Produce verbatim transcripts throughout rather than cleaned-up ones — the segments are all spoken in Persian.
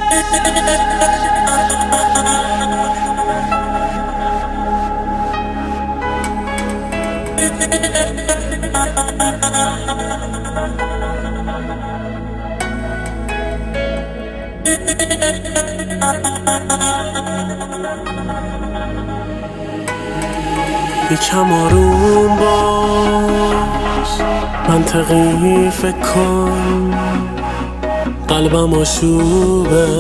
یکم آروم باش، منطقی فکر کن، قلبم آشوبه،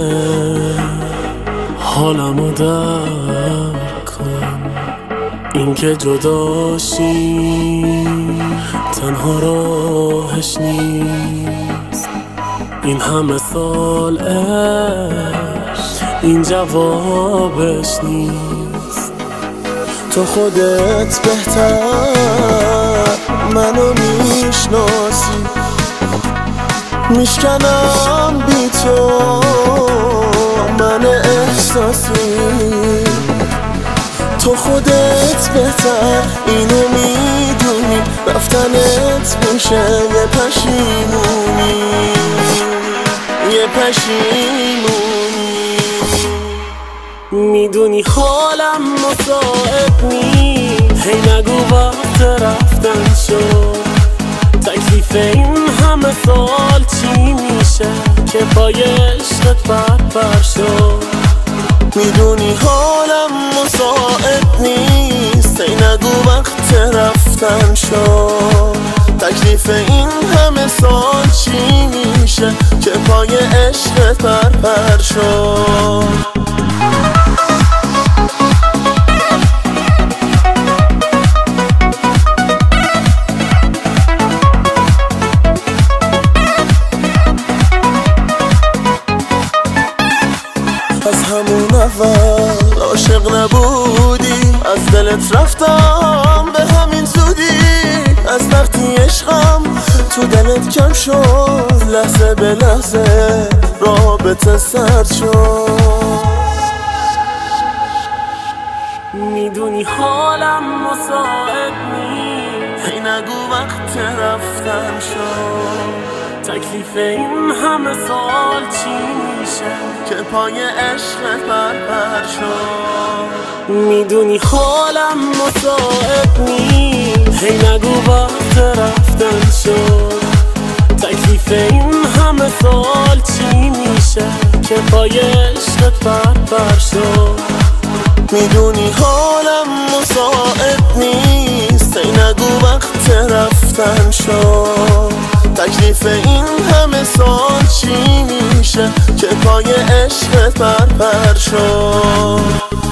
حالمو درک کن. این که جداشی تنها راهش نیست، این همه سال عشق این جوابش نیست. تو خودت بهتر منو میشناسی، میشکنم بی تو من احساسی. تو خودت بهتر اینو میدونی، رفتنت میشه یه پشیمونی، یه پشیمونی. میدونی حالم مساعد نی، هی نگو وقت رفتن شد. تکلیف این همه سال چی میشه که پای عشقت بر پر شد؟ میدونی حالم مساعد نیست، هی نگو وقت رفتن شد. تکلیف این همه سال چی میشه که پای عشقت بر پر شد؟ از همون اول عاشق نبودی، از دلت رفتم به همین زودی. از وقتی عشقم تو دلت کم شد، لحظه به لحظه رابطه سرد شد. میدونی حالم مساعد نیست، هی نگو وقت رفتن شد. تکلیف این همه سال چی میشه که پای عشقت بر پر شد؟ میدونی حالم مساعد نیست، هی نگو وقت رفتن شد. تکلیف این همه سال چی میشه که پای عشقت بر پر شد؟ میدونی حالم مساعد نیست، هی نگو وقت رفتن شد. تکلیف این همه سال چی میشه که پای عشقت بر پر شد؟